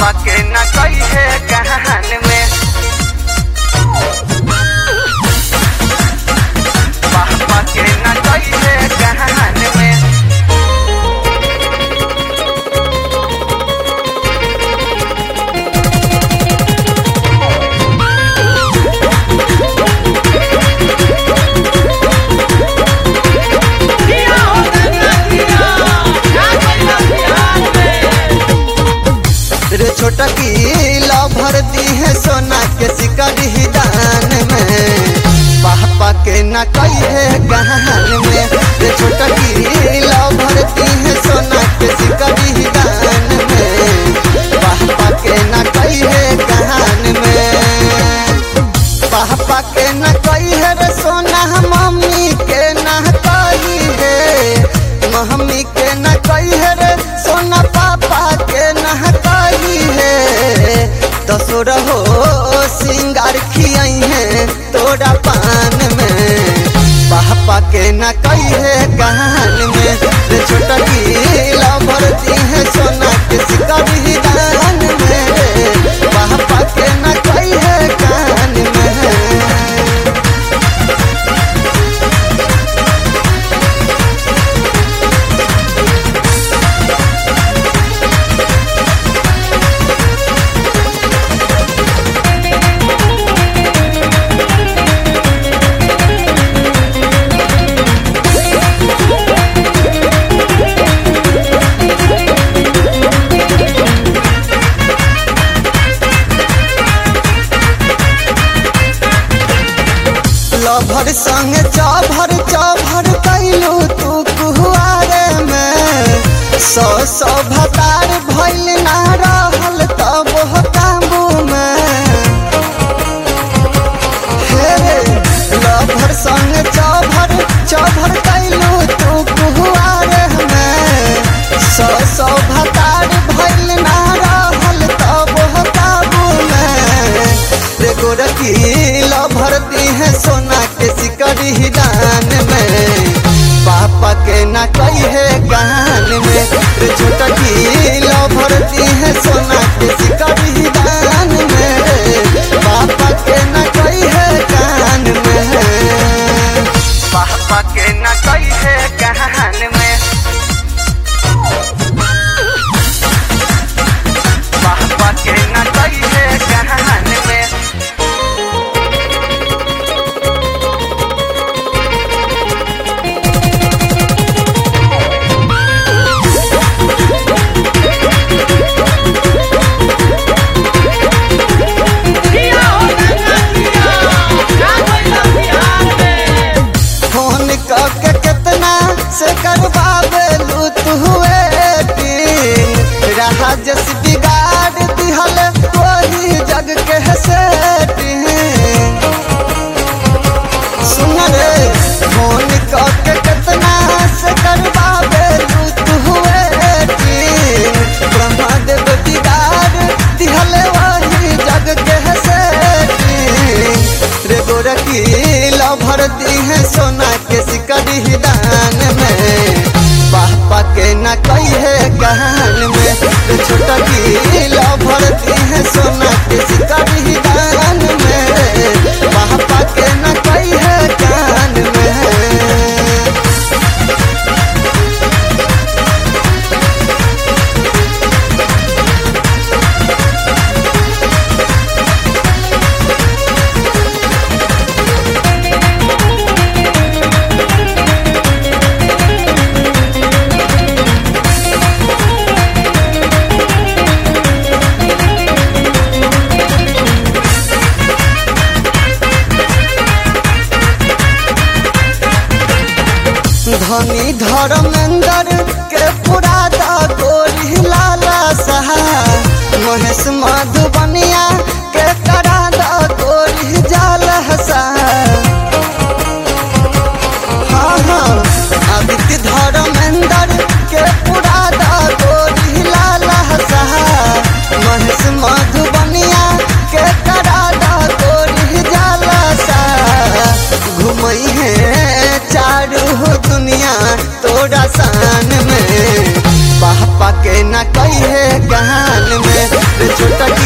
के न कहिए कहान में, पापा के न कहिए कहान में। रे छोटा की भर दी है सोना के सिकड़ी दान में, पापा के न कहिए गहन में। रे छोटा की भर दी है सोना के सिकड़ी दान में, पापा के न कहिए गहन में। पापा के न कहिए रे सोना, मम्मी के न कहिए, मम्मी के न कहिए रे सोना, पापा के न कहिए। दसो रहो सिंगार खियाई है तोरा पान में, पापा के न कहिए कान में। रे छोटा की भरती है सोना के सिकड़ी दान में, पापा के न कहिए कान में। लभर संग चभर चभर कैलू तू कुआरे में, सौ सौ भतार भइल ना रहल तब काबू में। हे लभर संग चभर चभर कैलू तू कुआरे में, सौ सौ भतार भइल ना रहल तब काबू में। रे गोरखी भरती है सोना के सिकड़ी दान में, पापा के न कहिए कान में। रे छोटा की भरती है सोना के सिकड़ी दान में, पापा के न कहिए कान में। पापा के न कहिए कहान में, पापा के न कहिए कहान में। फोन करके कितना से करवावेलू तू वेटिंग, रहा जस बिगाड़ दिहल वही जग के सेटिंग। सुन रे फोन करके कितना से करवावेलू तू वेटिंग, ब्रह्मदेव बिगाड़ दिहल वही जग के सेटिंग। रे गोरखी भरती है सोना के सिकड़ी दान में, पापा के न कहिए कान में। रे छोटा की रे छोटकी